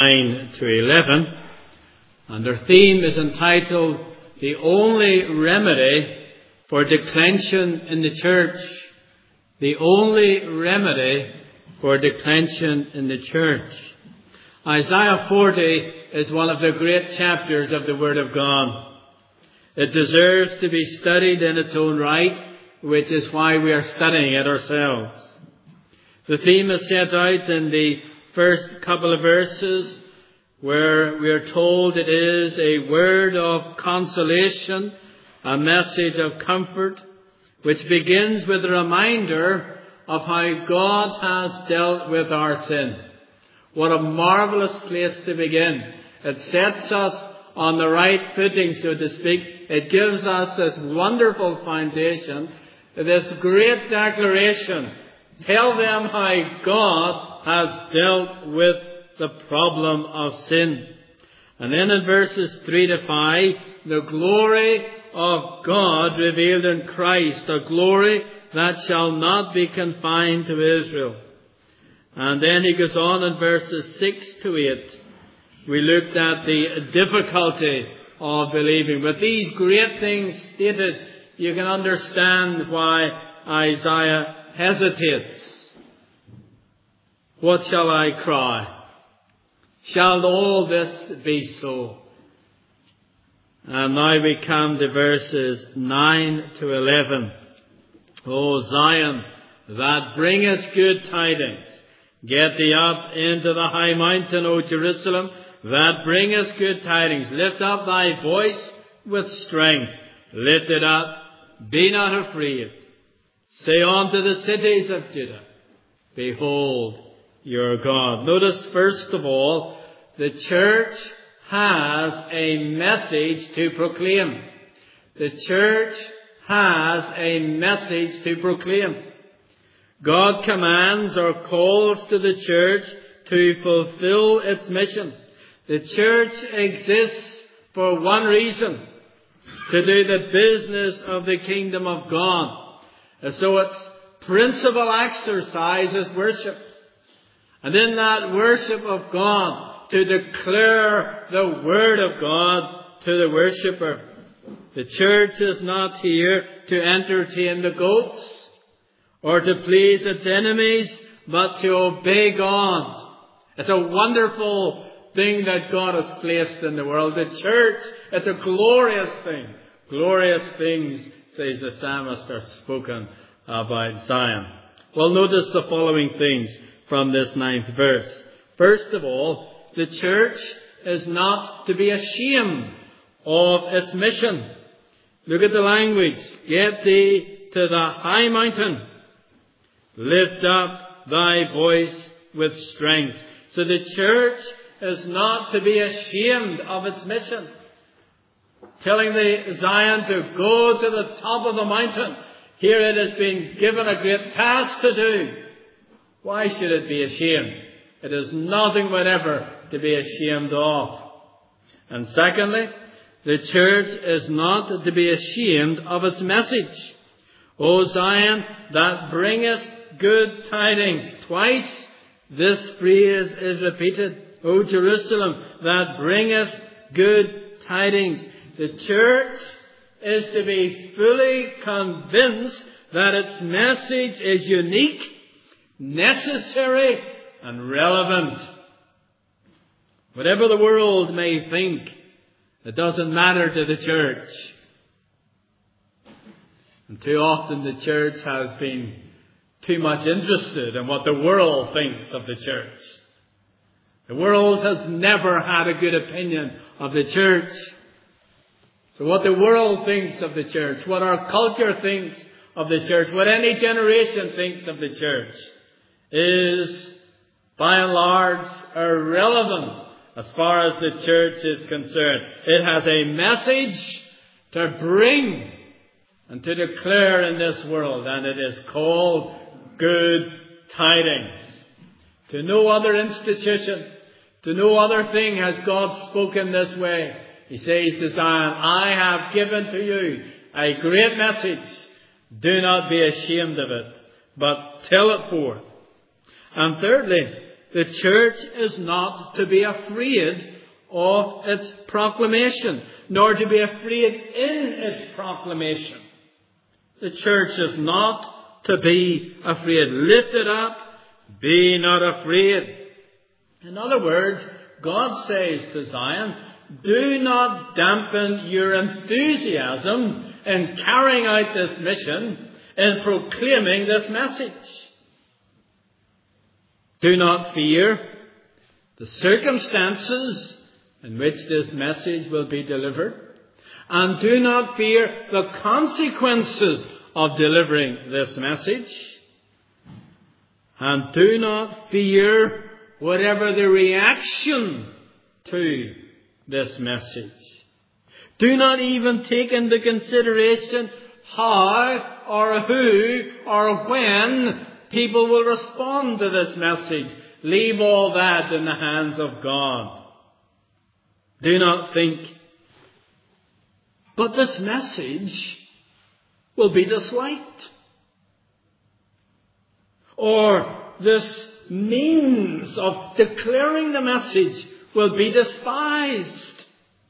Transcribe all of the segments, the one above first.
9 to 11. And their theme is entitled, The Only Remedy for Declension in the Church. The only remedy for declension in the church. Isaiah 40 is one of the great chapters of the Word of God. It deserves to be studied in its own right, which is why we are studying it ourselves. The theme is set out in the first couple of verses, where we are told it is a word of consolation, a message of comfort, which begins with a reminder of how God has dealt with our sin. What a marvelous place to begin. It sets us on the right footing, so to speak. It gives us this wonderful foundation, this great declaration. Tell them how God has dealt with the problem of sin. And then in verses 3 to 5, the glory of God revealed in Christ, a glory that shall not be confined to Israel. And then he goes on in verses 6 to 8. We looked at the difficulty of believing. With these great things stated, you can understand why Isaiah hesitates. What shall I cry? Shall all this be so? And now we come to verses 9 to 11. O Zion, that bringest good tidings, get thee up into the high mountain, O Jerusalem, that bringest good tidings. Lift up thy voice with strength. Lift it up. Be not afraid. Say unto the cities of Judah, behold your God. Notice first of all, the church has a message to proclaim. The church has a message to proclaim. God commands or calls to the church to fulfill its mission. The church exists for one reason: to do the business of the kingdom of God. And so its principal exercise is worship. And in that worship of God, to declare the Word of God to the worshipper. The church is not here to entertain the goats or to please its enemies, but to obey God. It's a wonderful thing that God has placed in the world. The church, it's a glorious thing. Glorious things, says the psalmist, are spoken about Zion. Well, notice the following things from this 9th verse. First of all, the church is not to be ashamed of its mission. Look at the language. Get thee to the high mountain. Lift up thy voice with strength. So the church is not to be ashamed of its mission. Telling the Zion to go to the top of the mountain. Here it has been given a great task to do. Why should it be ashamed? It is nothing whatever to be ashamed of. And secondly, the church is not to be ashamed of its message. O Zion, that bringest good tidings. Twice this phrase is repeated. O Jerusalem, that bringest good tidings. The church is to be fully convinced that its message is unique, necessary, and relevant. Whatever the world may think, it doesn't matter to the church. And too often the church has been too much interested in what the world thinks of the church. The world has never had a good opinion of the church. So what the world thinks of the church, what our culture thinks of the church, what any generation thinks of the church, is by and large irrelevant as far as the church is concerned. It has a message to bring and to declare in this world, and it is called good tidings. To no other institution, to no other thing has God spoken this way. He says to Zion, I have given to you a great message. Do not be ashamed of it, but tell it forth. And thirdly, The church is not to be afraid of its proclamation, nor to be afraid in its proclamation. The church is not to be afraid. Lift it up, be not afraid. In other words, God says to Zion, do not dampen your enthusiasm in carrying out this mission, in proclaiming this message. Do not fear the circumstances in which this message will be delivered, and do not fear the consequences of delivering this message, and do not fear whatever the reaction to this message. Do not even take into consideration how or who or when people will respond to this message. Leave all that in the hands of God. Do not think, but this message will be disliked, or this means of declaring the message will be despised.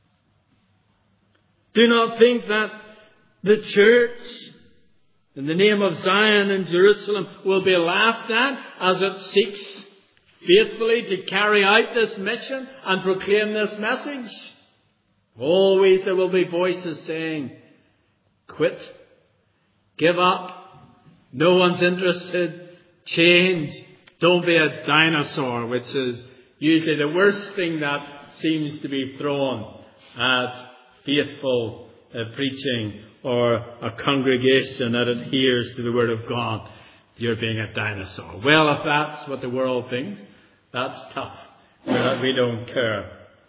Do not think that the church, in the name of Zion and Jerusalem, will be laughed at as it seeks faithfully to carry out this mission and proclaim this message. Always there will be voices saying, quit, give up, no one's interested, change, don't be a dinosaur, which is usually the worst thing that seems to be thrown at faithful preaching or a congregation that adheres to the Word of God. You're being a dinosaur. Well, if that's what the world thinks, that's tough. We don't care.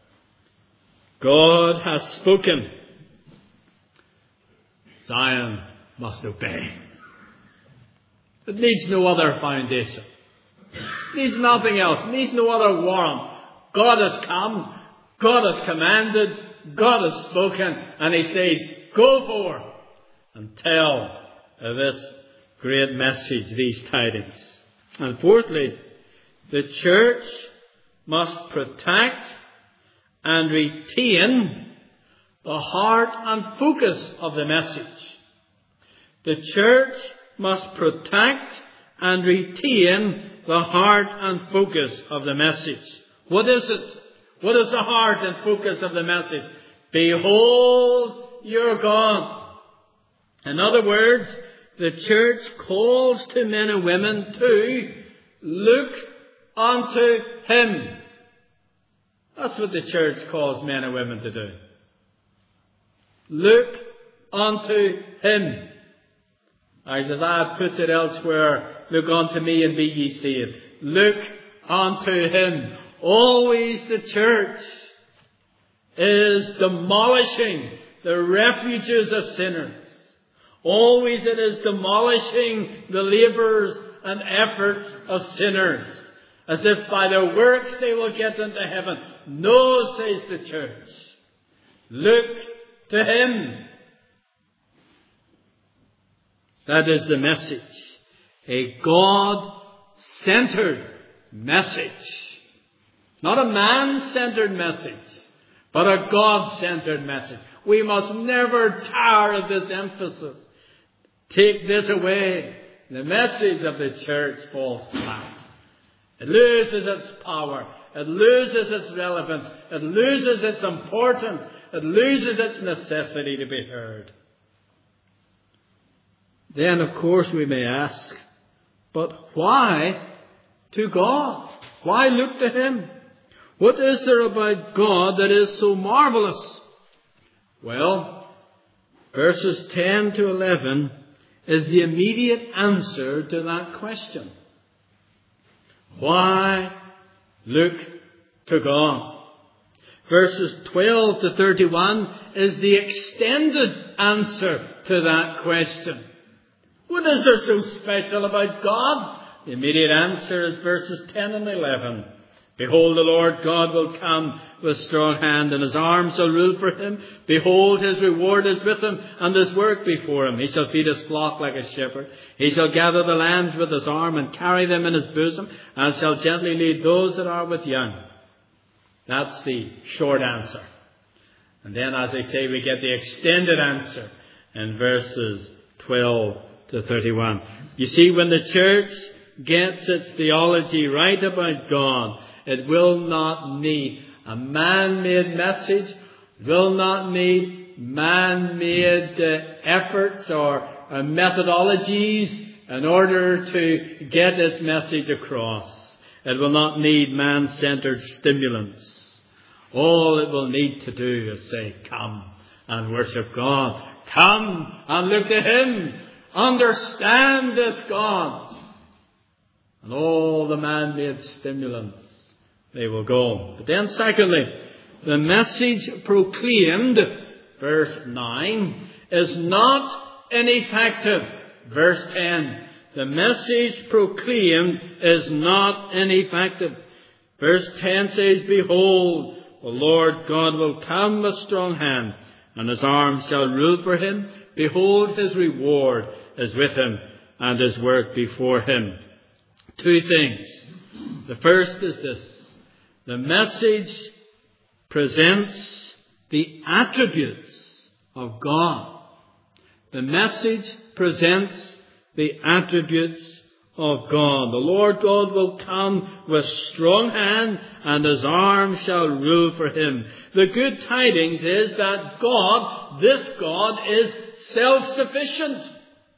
God has spoken. Zion must obey. It needs no other foundation. It needs nothing else. It needs no other warrant. God has come. God has commanded. God has spoken. And He says, go forth and tell this great message, these tidings. And fourthly, the church must protect and retain the heart and focus of the message. The church must protect and retain the heart and focus of the message. What is it? What is the heart and focus of the message? Behold your God. In other words, the church calls to men and women to look unto Him. That's what the church calls men and women to do. Look unto Him. As I put it elsewhere, look unto me and be ye saved. Look unto Him. Always the church is demolishing the refuges of sinners. Always it is demolishing the labours and efforts of sinners, as if by their works they will get into heaven. No, says the church. Look to Him. That is the message. A God-centered message. Not a man-centered message, but a God-centered message. We must never tire of this emphasis. Take this away. The message of the church falls flat. It loses its power. It loses its relevance. It loses its importance. It loses its necessity to be heard. Then, of course, we may ask, but why to God? Why look to Him? What is there about God that is so marvelous? Well, verses 10 to 11 is the immediate answer to that question. Why look to God? Verses 12 to 31 is the extended answer to that question. What is there so special about God? The immediate answer is verses 10 and 11. Behold, the Lord God will come with strong hand, and his arm shall rule for him. Behold, his reward is with him, and his work before him. He shall feed his flock like a shepherd. He shall gather the lambs with his arm, and carry them in his bosom, and shall gently lead those that are with young. That's the short answer. And then, as I say, we get the extended answer in verses 12 to 31. You see, when the church gets its theology right about God, it will not need a man-made message. It will not need man-made efforts or methodologies in order to get its message across. It will not need man-centered stimulants. All it will need to do is say, come and worship God. Come and look to him. Understand this God. And all the man-made stimulants, they will go. But then secondly, the message proclaimed, verse 9, is not ineffective. Verse 10, the message proclaimed is not ineffective. Verse 10 says, behold, the Lord God will come with strong hand, and his arm shall rule for him. Behold, his reward is with him, and his work before him. Two things. The first is this. The message presents the attributes of God. The message presents the attributes of God. The Lord God will come with strong hand, and his arm shall rule for him. The good tidings is that God, this God, is self-sufficient.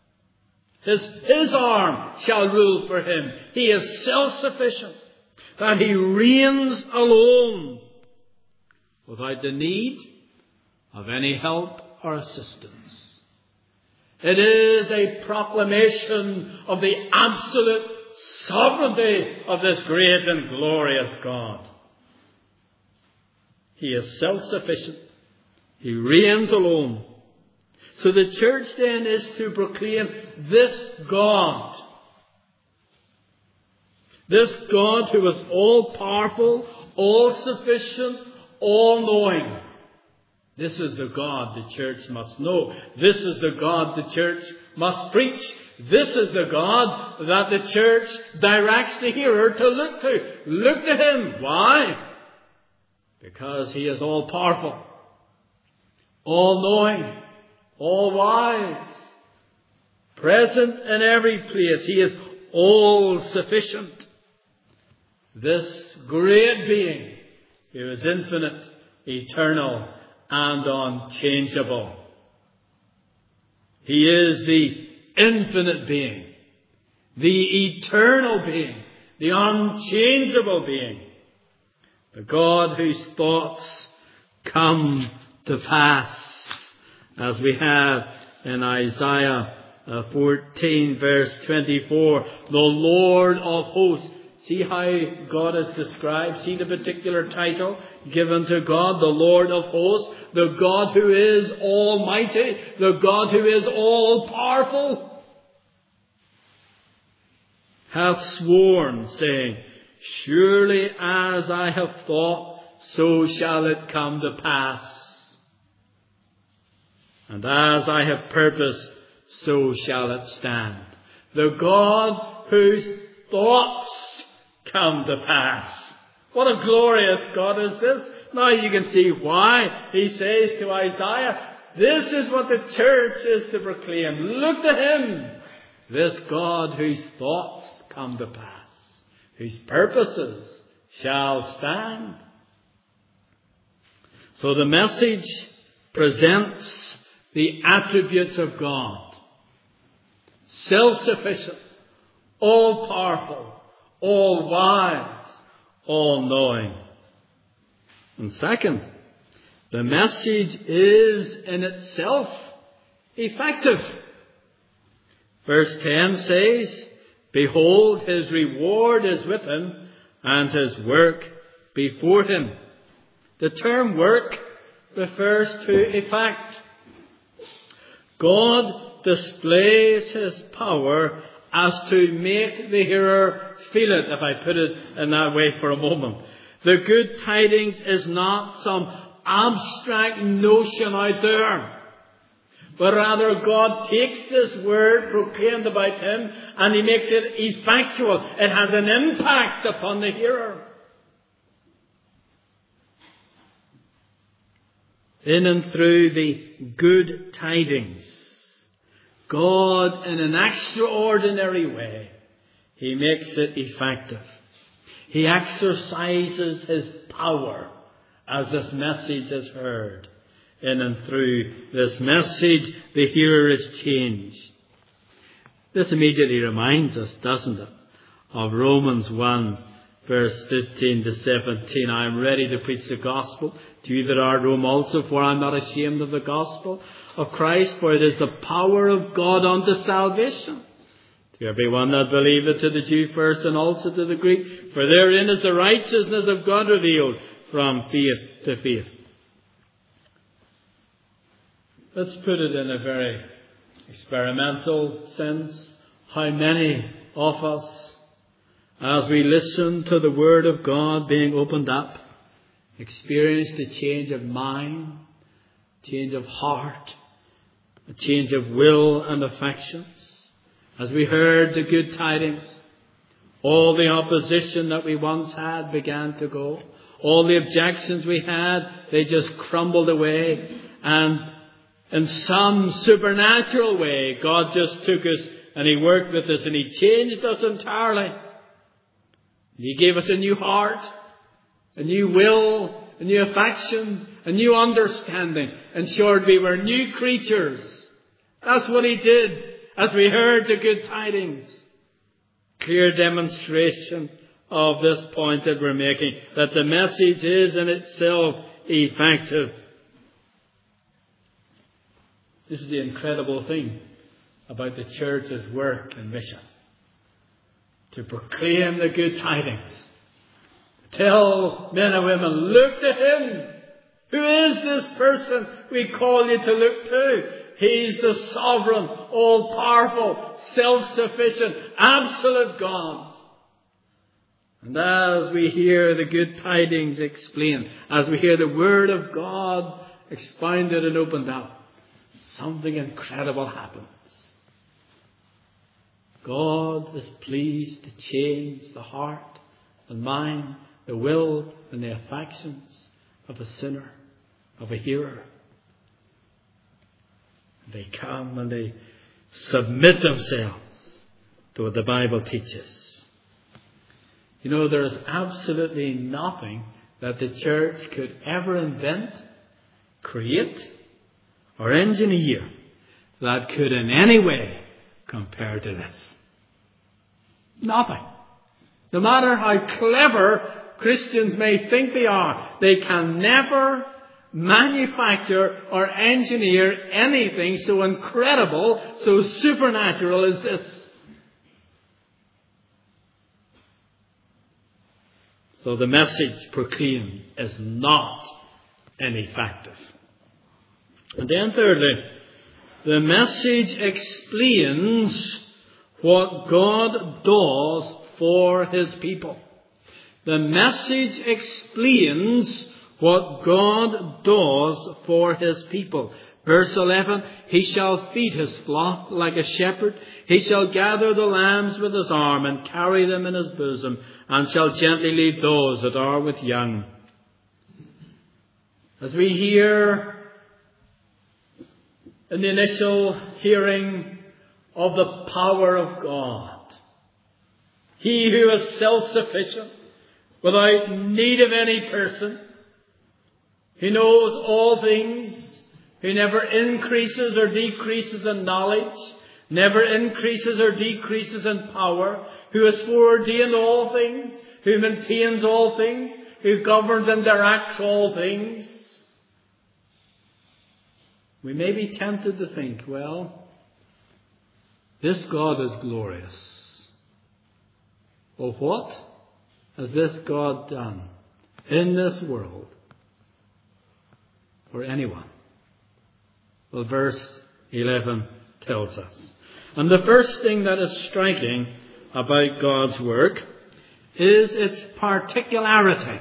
His arm shall rule for him. He is self-sufficient. That he reigns alone, without the need of any help or assistance. It is a proclamation of the absolute sovereignty of this great and glorious God. He is self-sufficient. He reigns alone. So the church then is to proclaim this God. This God who is all-powerful, all-sufficient, all-knowing. This is the God the church must know. This is the God the church must preach. This is the God that the church directs the hearer to look to. Look to him. Why? Because he is all-powerful, all-knowing, all-wise, present in every place. He is all-sufficient. This great being who is infinite, eternal, and unchangeable. He is the infinite being, the eternal being, the unchangeable being, the God whose thoughts come to pass, as we have in Isaiah 14 verse 24. The Lord of hosts. See how God is described. See the particular title given to God, the Lord of hosts, the God who is almighty, the God who is all-powerful, hath sworn, saying, surely as I have thought, so shall it come to pass. And as I have purposed, so shall it stand. The God whose thoughts come to pass. What a glorious God is this. Now you can see why he says to Isaiah, this is what the church is to proclaim. Look to him. This God whose thoughts come to pass, whose purposes shall stand. So the message presents the attributes of God. Self-sufficient, all-powerful, all-wise, all-knowing. And second, the message is in itself effective. Verse 10 says, behold, his reward is with him, and his work before him. The term work refers to effect. God displays his power as to make the hearer feel it, if I put it in that way for a moment. The good tidings is not some abstract notion out there, but rather God takes this word proclaimed about Him and He makes it effectual. It has an impact upon the hearer. In and through the good tidings, God, in an extraordinary way, He makes it effective. He exercises His power as this message is heard. In and through this message, the hearer is changed. This immediately reminds us, doesn't it, of Romans 1, verse 15 to 17. I am ready to preach the gospel to you that are at Rome also, for I am not ashamed of the gospel of Christ, for it is the power of God unto salvation to everyone that believeth, to the Jew first and also to the Greek. For therein is the righteousness of God revealed from faith to faith. Let's put it in a very experimental sense. How many of us, as we listen to the Word of God being opened up, experienced a change of mind, change of heart, a change of will and affections? As we heard the good tidings, all the opposition that we once had began to go. All the objections we had, they just crumbled away. And in some supernatural way, God just took us and He worked with us and He changed us entirely. He gave us a new heart, a new will, a new affections, a new understanding. In short, we were new creatures. That's what He did as we heard the good tidings. Clear demonstration of this point that we're making, that the message is in itself effective. This is the incredible thing about the church's work and mission. To proclaim the good tidings. Tell men and women, look to Him. Who is this person we call you to look to? He's the sovereign, all-powerful, self-sufficient, absolute God. And as we hear the good tidings explained, as we hear the Word of God expounded and opened up, something incredible happens. God is pleased to change the heart and mind, the will and the affections of a sinner, of a hearer. They come and they submit themselves to what the Bible teaches. You know, there is absolutely nothing that the church could ever invent, create, or engineer that could in any way compare to this. Nothing. No matter how clever Christians may think they are, they can never manufacture or engineer anything so incredible, so supernatural as this. So the message proclaimed is not ineffective. And then thirdly, the message explains what God does for His people. The message explains what God does for His people. Verse 11, He shall feed His flock like a shepherd. He shall gather the lambs with His arm and carry them in His bosom, and shall gently lead those that are with young. As we hear in the initial hearing of the power of God, He who is self-sufficient, without need of any person, who knows all things, who never increases or decreases in knowledge, never increases or decreases in power, who has foreordained all things, who maintains all things, who governs and directs all things. We may be tempted to think, well, this God is glorious. Well, what has this God done in this world for anyone? Well, verse 11 tells us. And the first thing that is striking about God's work is its particularity.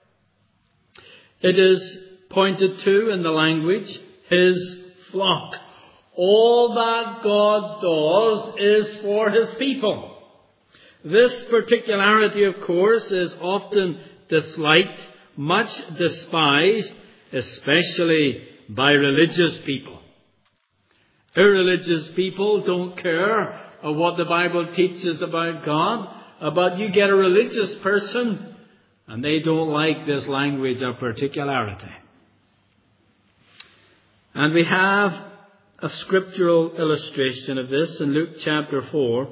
It is pointed to in the language, His flock. All that God does is for His people. This particularity, of course, is often disliked, much despised, especially by religious people. Irreligious people don't care what the Bible teaches about God, but you get a religious person and they don't like this language of particularity. And we have a scriptural illustration of this in Luke chapter 4.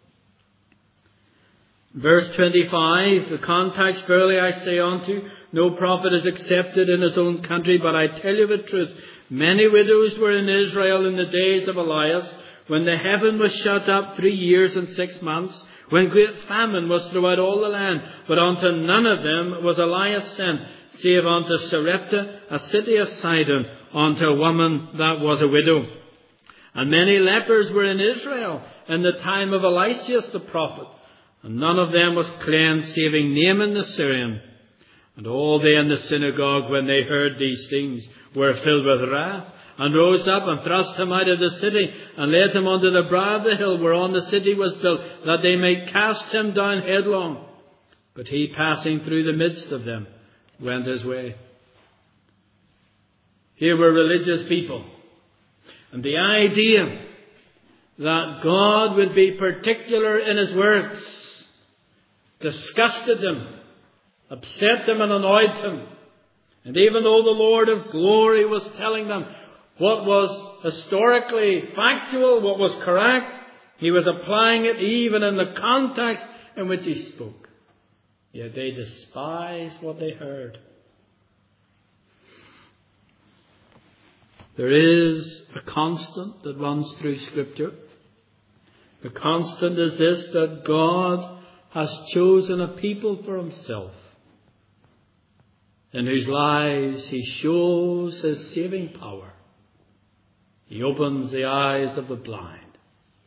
Verse 25, the context, verily I say unto you, no prophet is accepted in his own country, but I tell you the truth, many widows were in Israel in the days of Elias, when the heaven was shut up 3 years and 6 months, when great famine was throughout all the land, but unto none of them was Elias sent, save unto Sarepta, a city of Sidon, unto a woman that was a widow. And many lepers were in Israel in the time of Eliseus the prophet, and none of them was cleansed, saving Naaman the Syrian. And all they in the synagogue, when they heard these things, were filled with wrath, and rose up and thrust him out of the city, and laid him under the brow of the hill whereon the city was built, that they might cast him down headlong. But he, passing through the midst of them, went his way. Here were religious people, and the idea that God would be particular in His works disgusted them, upset them and annoyed them. And even though the Lord of glory was telling them what was historically factual, what was correct, He was applying it even in the context in which He spoke. Yet they despised what they heard. There is a constant that runs through Scripture. The constant is this, that God has chosen a people for Himself, in whose lives He shows His saving power. He opens the eyes of the blind,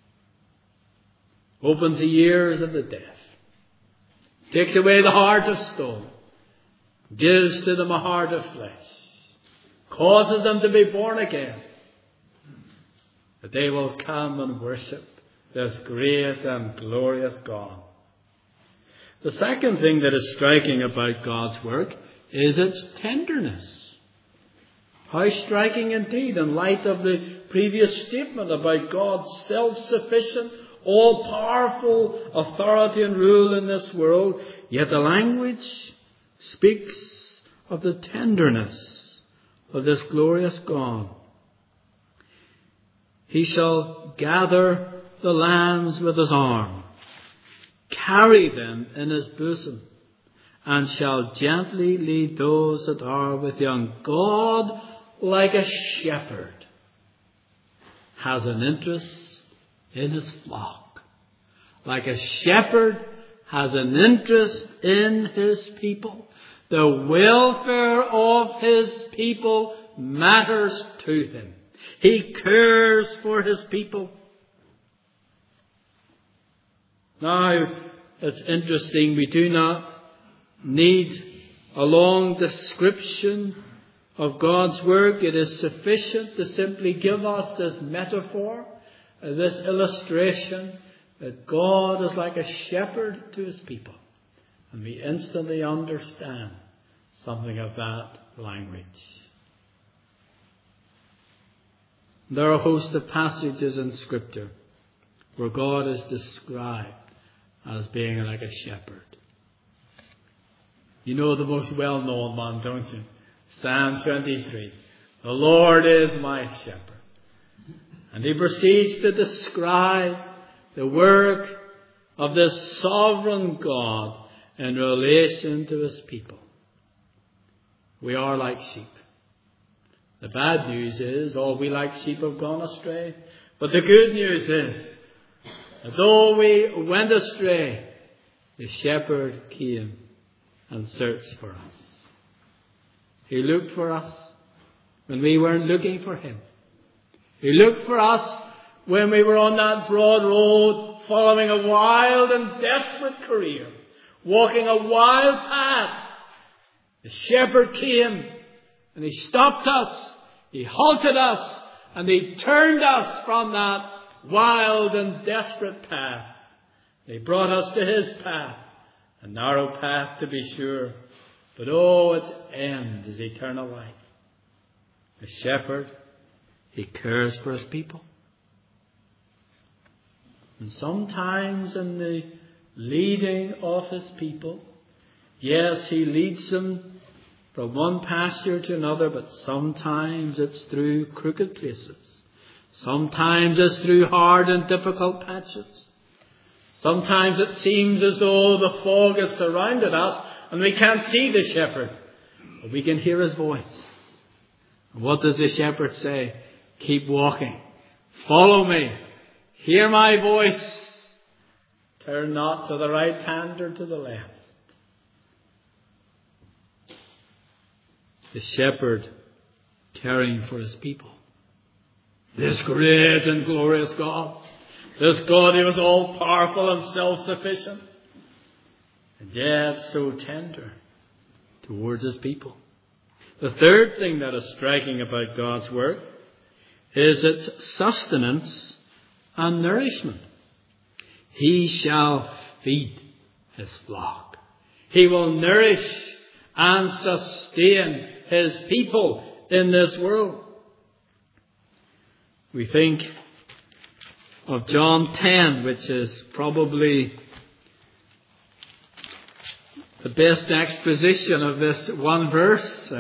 opens the ears of the deaf, takes away the heart of stone, gives to them a heart of flesh, causes them to be born again, that they will come and worship this great and glorious God. The second thing that is striking about God's work is its tenderness. How striking indeed, in light of the previous statement about God's self-sufficient, all-powerful authority and rule in this world. Yet the language speaks of the tenderness of this glorious God. He shall gather the lambs with His arm, carry them in His bosom, and shall gently lead those that are with young. God, like a shepherd, has an interest in His flock. Like a shepherd has an interest in His people. The welfare of His people matters to Him. He cares for His people. Now, it's interesting, we do not need a long description of God's work. It is sufficient to simply give us this metaphor, this illustration, that God is like a shepherd to His people. And we instantly understand something of that language. There are a host of passages in Scripture where God is described as being like a shepherd. You know the most well-known one, don't you? Psalm 23. The Lord is my shepherd. And he proceeds to describe the work of this sovereign God in relation to His people. We are like sheep. The bad news is all we like sheep have gone astray. But the good news is that though we went astray, the shepherd came and searched for us. He looked for us when we weren't looking for Him. He looked for us when we were on that broad road, following a wild and desperate career, walking a wild path, the shepherd came and he stopped us, he halted us, and he turned us from that wild and desperate path. He brought us to his path, a narrow path to be sure, but its end is eternal life. The shepherd, he cares for his people. And sometimes in the leading of his people, yes, he leads them from one pasture to another, but sometimes it's through crooked places. Sometimes it's through hard and difficult patches. Sometimes it seems as though the fog has surrounded us and we can't see the shepherd, but we can hear his voice. And what does the shepherd say? Keep walking. Follow me. Hear my voice. Turn not to the right hand or to the left. The shepherd caring for his people. This great and glorious God. This God who is all powerful and self-sufficient. And yet so tender towards his people. The third thing that is striking about God's work is its sustenance and nourishment. He shall feed his flock. He will nourish and sustain his people in this world. We think of John 10, which is probably the best exposition of this one verse.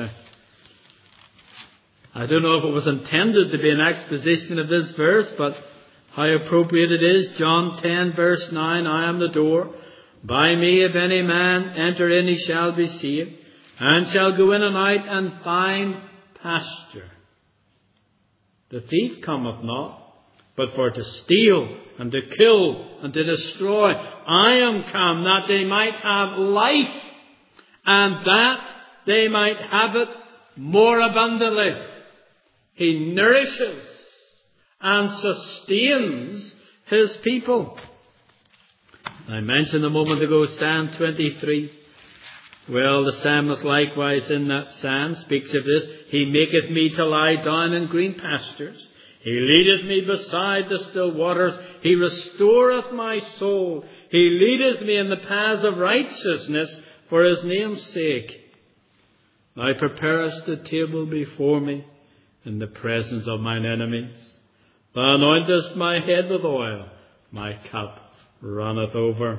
I don't know if it was intended to be an exposition of this verse, but how appropriate it is. John 10 verse 9, I am the door. By me if any man enter in, he shall be saved, and shall go in and out and find pasture. The thief cometh not, but for to steal and to kill and to destroy. I am come that they might have life, and that they might have it more abundantly. He nourishes and sustains his people. I mentioned a moment ago Psalm 23. Well, the psalmist likewise in that psalm speaks of this. He maketh me to lie down in green pastures. He leadeth me beside the still waters. He restoreth my soul. He leadeth me in the paths of righteousness for his name's sake. Thou preparest the table before me in the presence of mine enemies. Thou anointest my head with oil. My cup runneth over.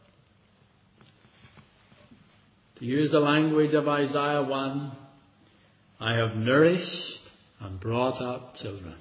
To use the language of Isaiah 1, I have nourished and brought up children.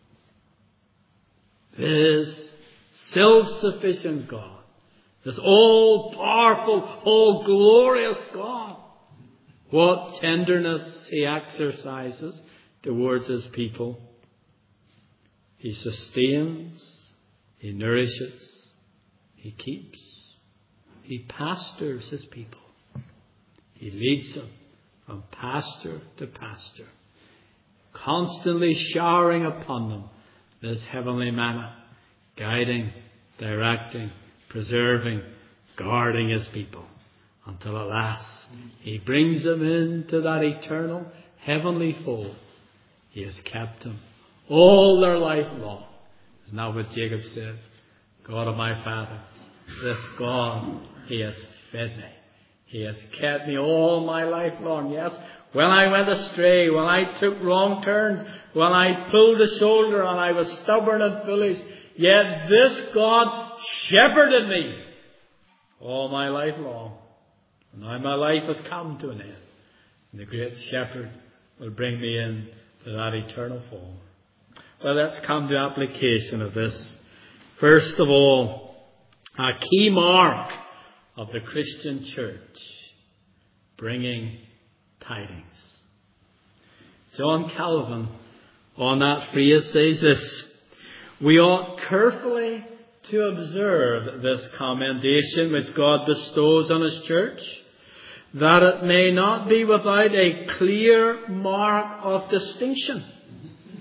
This self-sufficient God, this all-powerful, all-glorious God, what tenderness he exercises towards his people. He sustains, he nourishes, he keeps, he pastors his people. He leads them from pasture to pasture, constantly showering upon them this heavenly manna, guiding, directing, preserving, guarding his people, until at last he brings them into that eternal heavenly fold. He has kept them all their life long. Isn't that what Jacob said? God of my fathers, this God, he has fed me. He has kept me all my life long. Yes, when I went astray, when I took wrong turns, when I pulled the shoulder and I was stubborn and foolish, yet this God shepherded me all my life long. And now my life has come to an end. And the great shepherd will bring me in to that eternal fold. Well, let's come to application of this. First of all, a key mark of the Christian church, bringing tidings. John Calvin on that phrase says this: we ought carefully to observe this commendation which God bestows on his church, that it may not be without a clear mark of distinction.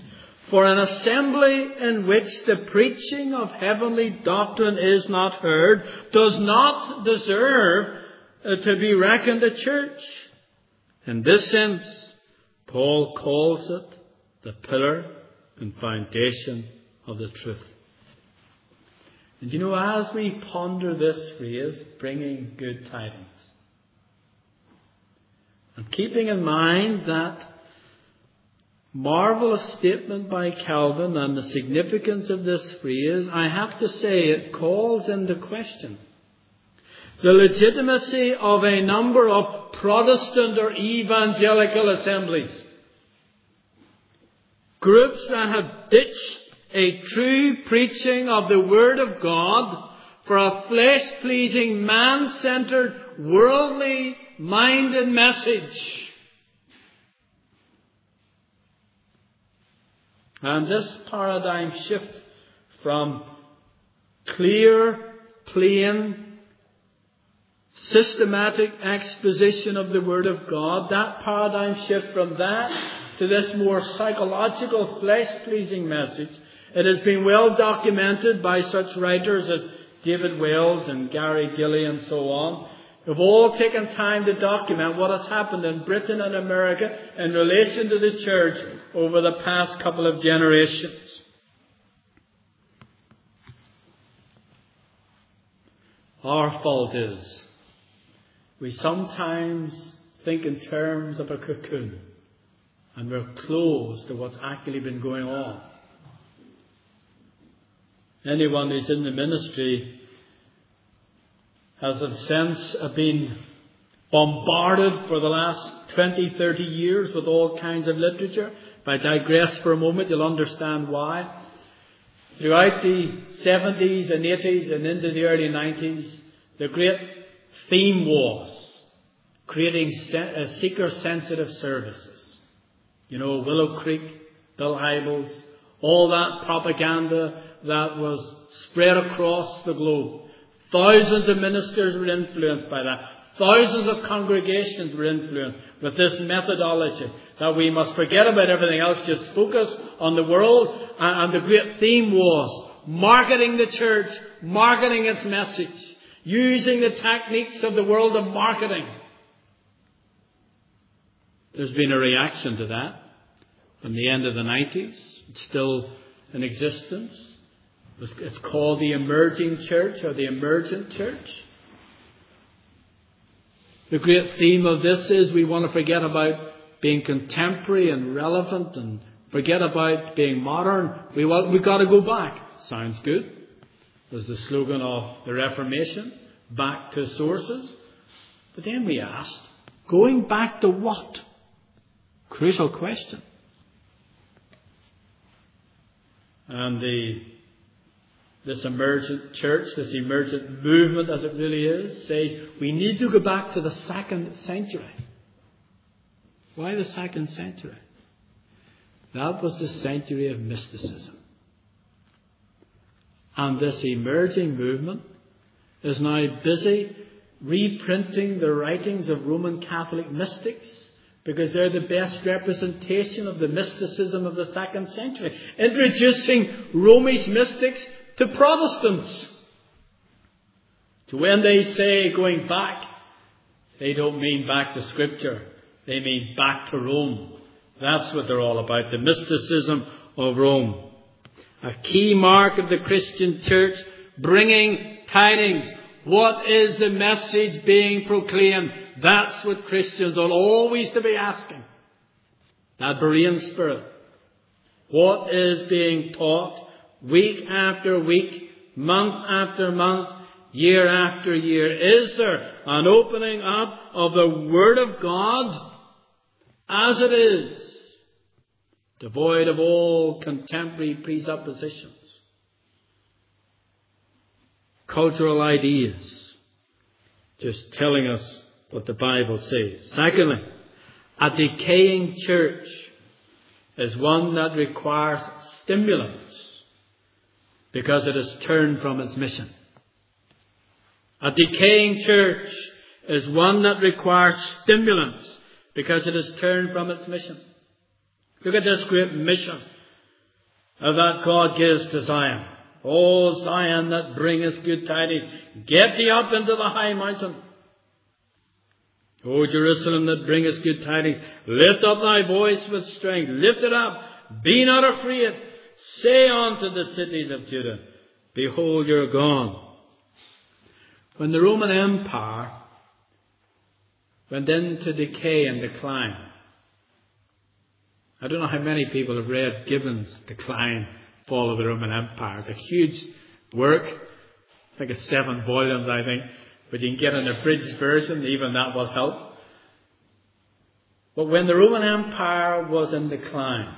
For an assembly in which the preaching of heavenly doctrine is not heard does not deserve to be reckoned a church. In this sense, Paul calls it the pillar and foundation of the truth. And as we ponder this phrase, bringing good tidings, and keeping in mind that marvelous statement by Calvin and the significance of this phrase, I have to say it calls into question the legitimacy of a number of Protestant or evangelical assemblies. Groups that have ditched a true preaching of the Word of God for a flesh-pleasing, man-centered, worldly-minded message. And this paradigm shift from clear, plain, systematic exposition of the Word of God, that paradigm shift from that to this more psychological, flesh-pleasing message, it has been well documented by such writers as David Wells and Gary Gilley and so on, who've all taken time to document what has happened in Britain and America in relation to the church over the past couple of generations. Our fault is we sometimes think in terms of a cocoon, and we're closed to what's actually been going on. Anyone who's in the ministry has a sense of being bombarded for the last 20, 30 years with all kinds of literature. If I digress for a moment, you'll understand why. Throughout the 70s and 80s and into the early 90s, the great theme was creating seeker-sensitive services. Willow Creek, Bill Hybels, all that propaganda that was spread across the globe. Thousands of ministers were influenced by that. Thousands of congregations were influenced with this methodology that we must forget about everything else, just focus on the world. And the great theme was marketing the church, marketing its message, using the techniques of the world of marketing. There's been a reaction to that from the end of the 90s. It's still in existence. It's called the emerging church or the emergent church. The great theme of this is we want to forget about being contemporary and relevant and forget about being modern. We've got to go back. Sounds good. It was the slogan of the Reformation, back to sources. But then we asked, going back to what? Crucial question. And this emergent church, this emergent movement as it really is, says we need to go back to the 2nd century. Why the 2nd century? That was the century of mysticism. And this emerging movement is now busy reprinting the writings of Roman Catholic mystics, because they're the best representation of the mysticism of the 2nd century. Introducing Romish mystics to Protestants. So when they say going back, they don't mean back to Scripture. They mean back to Rome. That's what they're all about, the mysticism of Rome. A key mark of the Christian church, bringing tidings. What is the message being proclaimed? That's what Christians ought always to be asking. That Berean spirit. What is being taught week after week, month after month, year after year? Is there an opening up of the Word of God as it is, devoid of all contemporary presuppositions, cultural ideas, just telling us what the Bible says? Secondly, a decaying church is one that requires stimulants because it has turned from its mission. A decaying church is one that requires stimulants because it has turned from its mission. Look at this great mission that God gives to Zion. O Zion, that bringest good tidings, get thee up into the high mountain. O Jerusalem, that bringest good tidings, lift up thy voice with strength. Lift it up. Be not afraid. Say unto the cities of Judah, behold, you're gone. When the Roman Empire went into decay and decline, I don't know how many people have read Gibbon's Decline, Fall of the Roman Empire. It's a huge work. I think it's 7 volumes, I think. But you can get an abridged version. Even that will help. But when the Roman Empire was in decline,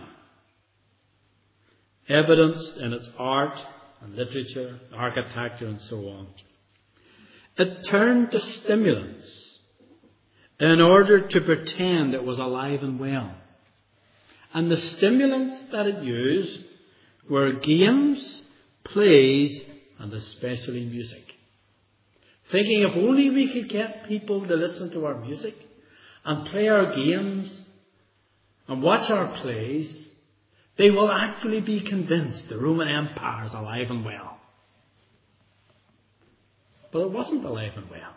evidenced in its art and literature, architecture and so on, it turned to stimulants in order to pretend it was alive and well. And the stimulants that it used were games, plays, and especially music. Thinking if only we could get people to listen to our music and play our games and watch our plays, they will actually be convinced the Roman Empire is alive and well. But it wasn't alive and well.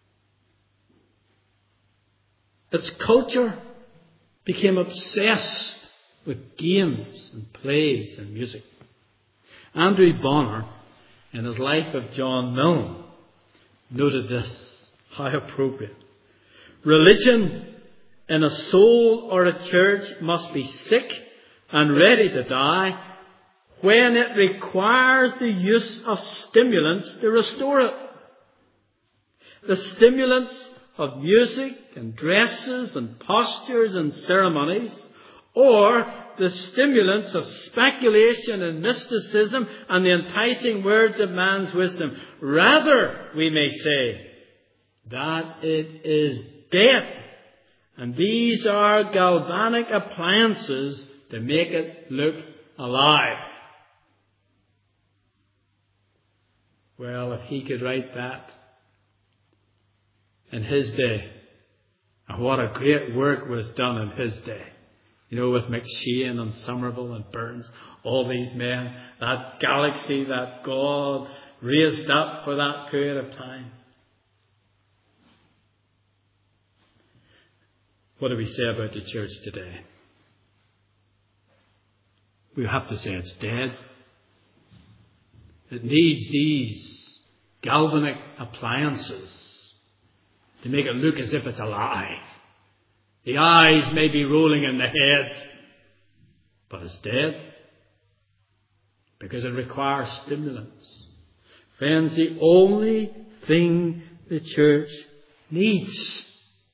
Its culture became obsessed with games and plays and music. Andrew Bonner, in his Life of John Milne, noted this. How appropriate. Religion in a soul or a church must be sick and ready to die when it requires the use of stimulants to restore it. The stimulants of music and dresses and postures and ceremonies, or the stimulants of speculation and mysticism and the enticing words of man's wisdom. Rather, we may say that it is death, and these are galvanic appliances to make it look alive. Well, if he could write that in his day, and what a great work was done in his day. You know, with McShane and Somerville and Burns, all these men, that galaxy that God raised up for that period of time. What do we say about the church today? We have to say it's dead. It needs these galvanic appliances to make it look as if it's alive. The eyes may be rolling in the head, but it's dead because it requires stimulants. Friends, the only thing the church needs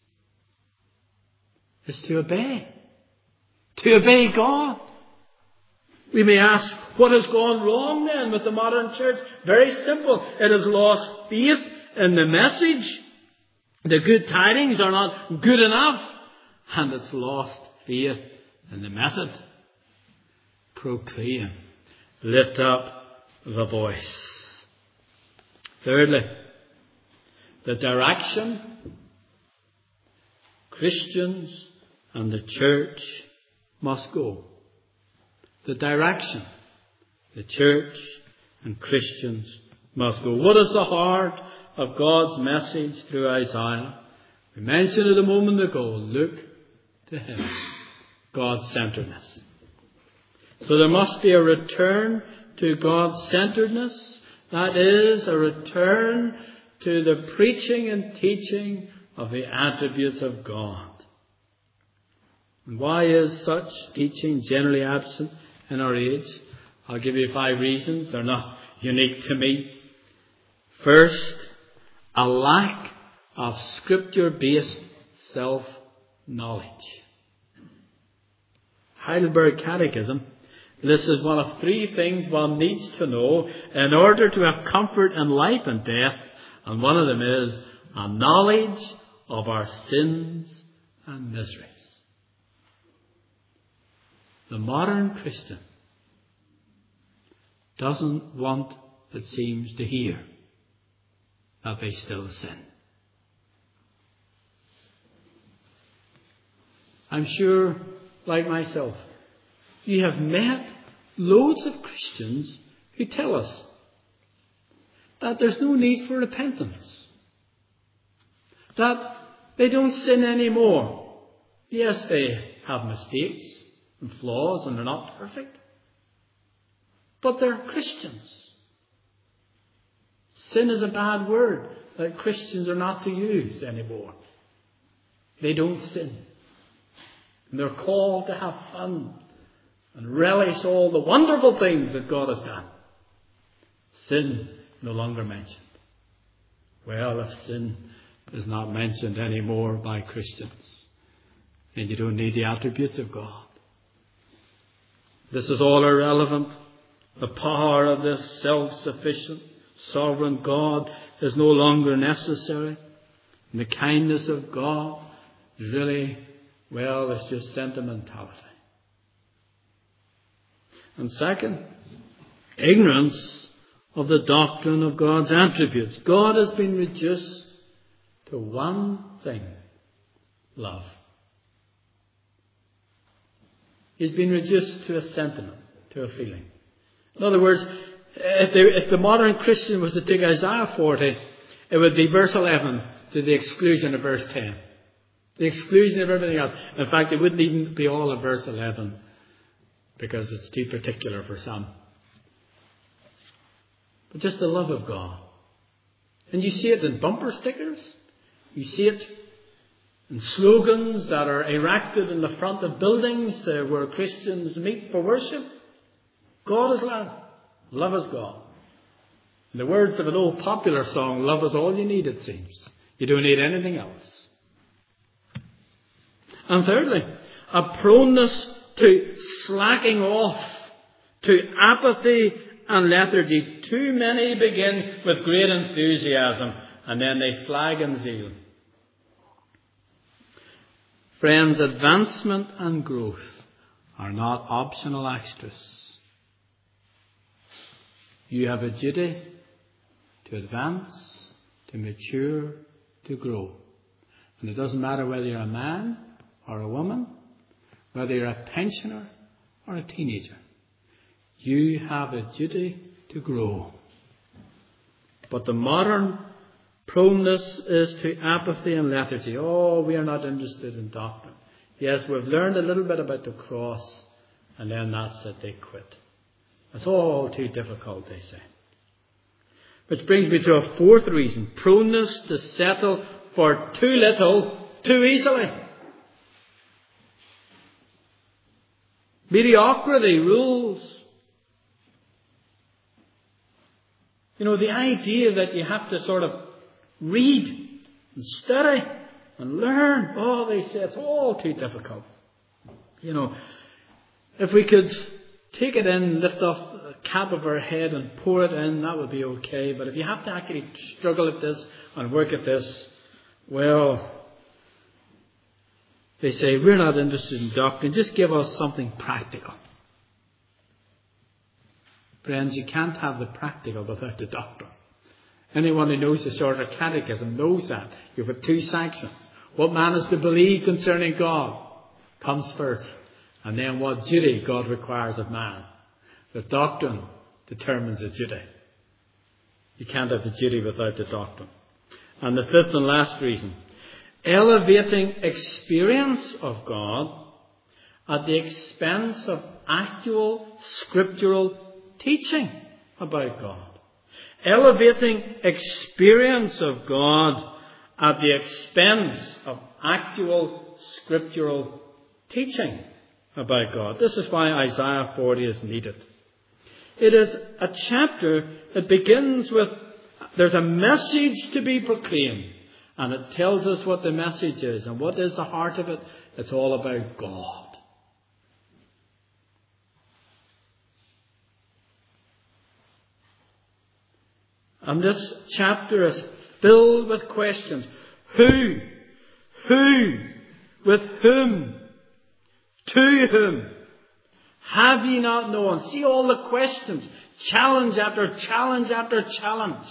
is to obey. To obey God. We may ask, what has gone wrong then with the modern church? Very simple. It has lost faith in the message. The good tidings are not good enough. And it's lost faith in the method. Proclaim. Lift up the voice. Thirdly, the direction Christians and the church must go. The direction the church and Christians must go. What is the heart of God's message through Isaiah? We mentioned it a moment ago. Look to Him. God-centeredness. So there must be a return to God-centeredness. That is, a return to the preaching and teaching of the attributes of God. And why is such teaching generally absent in our age? I'll give you 5 reasons. They're not unique to me. First, a lack of Scripture-based self-knowledge. Heidelberg Catechism, this is one of 3 things one needs to know in order to have comfort in life and death. And one of them is a knowledge of our sins and miseries. The modern Christian doesn't want, it seems, to hear that they still sin. I'm sure, like myself, you have met loads of Christians who tell us that there's no need for repentance, that they don't sin anymore. Yes, they have mistakes and flaws and they're not perfect, but they're Christians. Sin is a bad word that Christians are not to use anymore. They don't sin. And they're called to have fun and relish all the wonderful things that God has done. Sin no longer mentioned. Well, if sin is not mentioned anymore by Christians, then you don't need the attributes of God. This is all irrelevant. The power of this self-sufficient, sovereign God is no longer necessary. And the kindness of God is really, well, it's just sentimentality. And second, ignorance of the doctrine of God's attributes. God has been reduced to one thing: love. He's been reduced to a sentiment, to a feeling. In other words, if the modern Christian was to take Isaiah 40, it would be verse 11 to the exclusion of verse 10. The exclusion of everything else. In fact, it wouldn't even be all of verse 11 because it's too particular for some. But just the love of God. And you see it in bumper stickers. You see it in slogans that are erected in the front of buildings where Christians meet for worship. God is love. Love is God. In the words of an old popular song, love is all you need, it seems. You don't need anything else. And thirdly, a proneness to slacking off, to apathy and lethargy. Too many begin with great enthusiasm and then they flag in zeal. Friends, advancement and growth are not optional extras. You have a duty to advance, to mature, to grow. And it doesn't matter whether you're a man or a woman, whether you're a pensioner or a teenager. You have a duty to grow. But the modern proneness is to apathy and lethargy. Oh, we are not interested in doctrine. Yes, we've learned a little bit about the cross, and then that's it, they quit. It's all too difficult, they say. Which brings me to a fourth reason. Proneness to settle for too little too easily. Mediocrity rules. You know, the idea that you have to sort of read and study and learn. Oh, they say it's all too difficult. You know, if we could take it in, lift off the cap of our head and pour it in, that would be okay. But if you have to actually struggle at this and work at this, well, they say, we're not interested in doctrine. Just give us something practical. Friends, you can't have the practical without the doctrine. Anyone who knows the Shorter Catechism knows that. You've got two sections. What man is to believe concerning God comes first. And then what duty God requires of man. The doctrine determines the duty. You can't have the duty without the doctrine. And the fifth and last reason. Elevating experience of God at the expense of actual scriptural teaching about God. Elevating experience of God at the expense of actual scriptural teaching about God. This is why Isaiah 40 is needed. It is a chapter that begins with, there's a message to be proclaimed. And it tells us what the message is. And what is the heart of it? It's all about God. And this chapter is filled with questions. Who? With whom? To whom? Have ye not known? See all the questions. Challenge after challenge after challenge.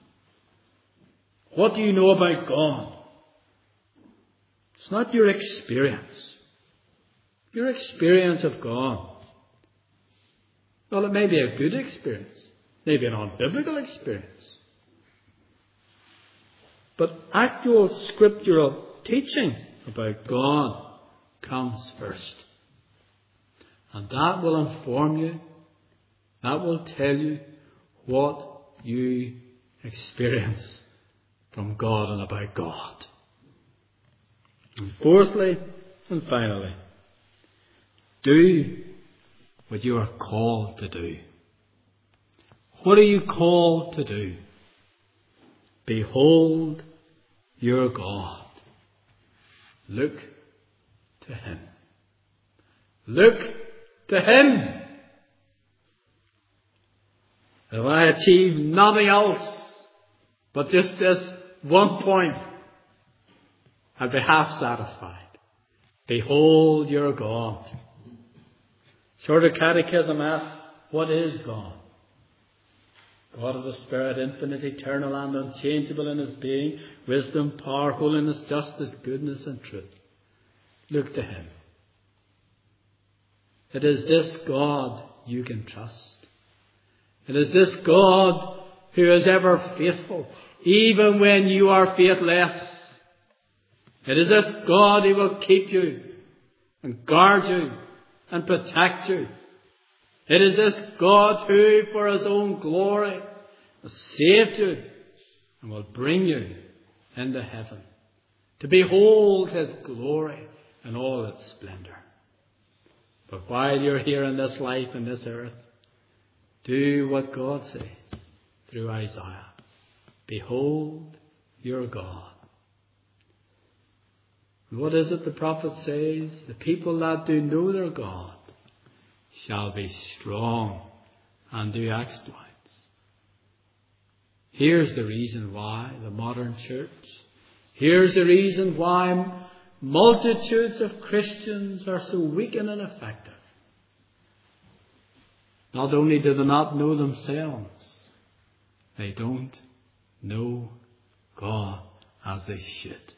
What do you know about God? It's not your experience. Your experience of God. Well, it may be a good experience, maybe an unbiblical experience. But actual scriptural teaching about God comes first. And that will inform you, that will tell you what you experience from God and about God. And fourthly and finally, do what you are called to do. What are you called to do? Behold your God. Look to Him. Look to Him. If I achieve nothing else but just this one point, I'll be half satisfied. Behold your God. Shorter Catechism asks, what is God? God is a spirit, infinite, eternal, and unchangeable in His being, wisdom, power, holiness, justice, goodness, and truth. Look to Him. It is this God you can trust. It is this God who is ever faithful, even when you are faithless. It is this God who will keep you and guard you and protect you. It is this God who, for His own glory, has saved you and will bring you into heaven to behold His glory in all its splendour. But while you're here in this life, in this earth, do what God says through Isaiah. Behold your God. And what is it the prophet says? The people that do know their God shall be strong and do exploits. Here's the reason why the modern church, here's the reason why multitudes of Christians are so weak and ineffective. Not only do they not know themselves, they don't know God as they should.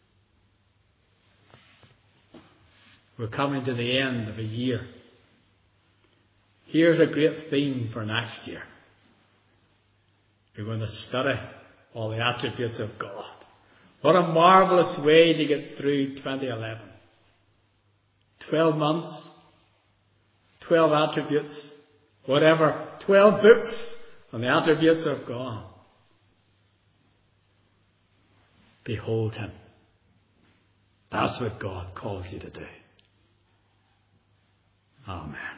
We're coming to the end of a year. Here's a great theme for next year. We're going to study all the attributes of God. What a marvellous way to get through 2011. 12 months, 12 attributes, whatever, 12 books on the attributes of God. Behold Him. That's what God calls you to do. Amen.